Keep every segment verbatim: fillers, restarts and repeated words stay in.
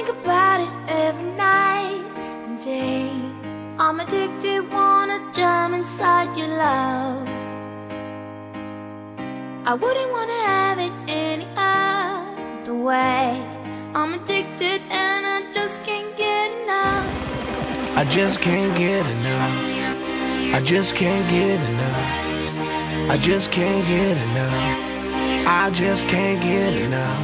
think about it every night and day. I'm addicted, wanna jump inside your love. I wouldn't wanna have it any other way. I'm addicted and I just can't get enough. I just can't get enough. I just can't get enough. I just can't get enough. I just can't get enough.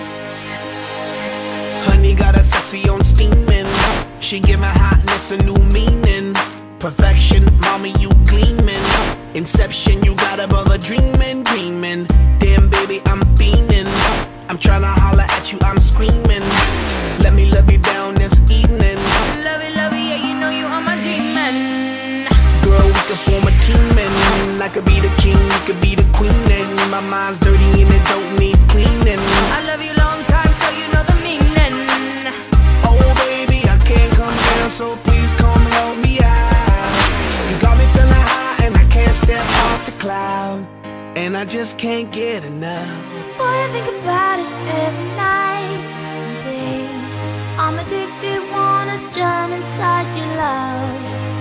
Honey got a sexy on steaming. She give my hotness a new meaning. Perfection, mommy, you gleaming. Inception, you got a brother dreaming, dreaming. Damn, baby, I'm fiending. I'm tryna holler at you, I'm screaming. Let me love you down this evening. Love it, love it, yeah, you know you are my demon. Girl, we could form a team and I could be the king, you could be the queen. And my mind's dirty and it don't need cleaning. I love you long time, so you know the meaning. Oh baby, I can't come down, so please come help me out. You got me feeling high and I can't step off the cloud. And I just can't get enough. Boy, I think about it every night and day. I'm addicted, wanna jump inside your love.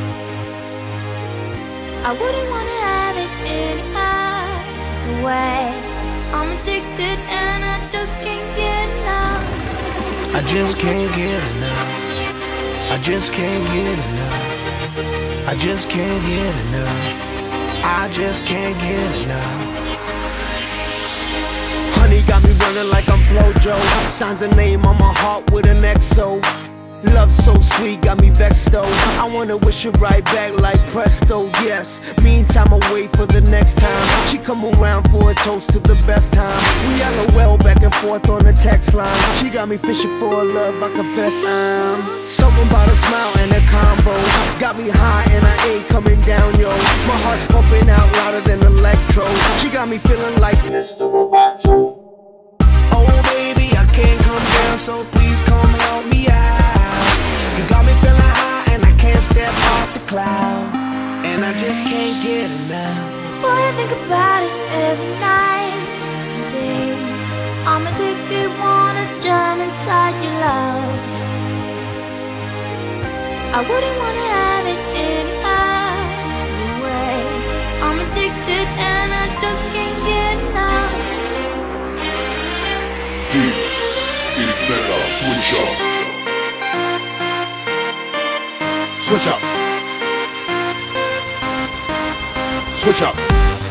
I wouldn't wanna have it any other way. I'm addicted and I just can't get enough. I just can't get enough. I just can't get enough. I just can't get enough. I just can't get enough. Honey got me running like I'm Flojo. Signs a name on my heart with an X O. Love so sweet, got me vexed though. I wanna wish it right back like presto, yes. Meantime, I wait for the next time she come around for a toast to the best time. We LOL back and forth on the text line. She got me fishing for a love, I confess I'm something about a smile and a combo. Got me high and I ain't coming down, yo. My heart's pumping out louder than electro. She got me feeling like Mister Roboto. Oh baby, I can't come down, so please come help me out. You got me feeling high and I can't step off the cloud. And I just can't get enough. Boy, I think about it every night and day. I'm addicted, wanna jump inside your love. I wouldn't wanna have it any other way. I'm addicted and I just can't get enough. This is Mega Switch Up. Switch up. Switch up.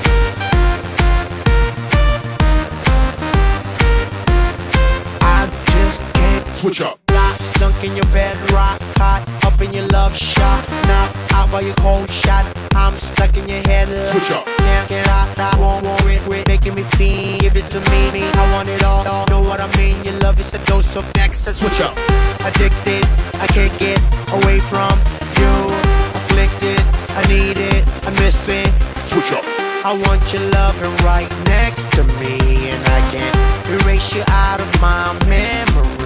I just can't Switch up. Sunk in your bed, rock hot, up in your love shot. Now out by your cold shot, I'm stuck in your head. Switch up. Can't get out, I won't worry, quit making me feel. Give it to me, me, I want it all, all. Know what I mean? Your love is a dose of next. Switch up. Addicted, I can't get away from you. Afflicted, I need it, I miss it. Switch up. I want your loving right next to me, and I can't erase you out of my memory.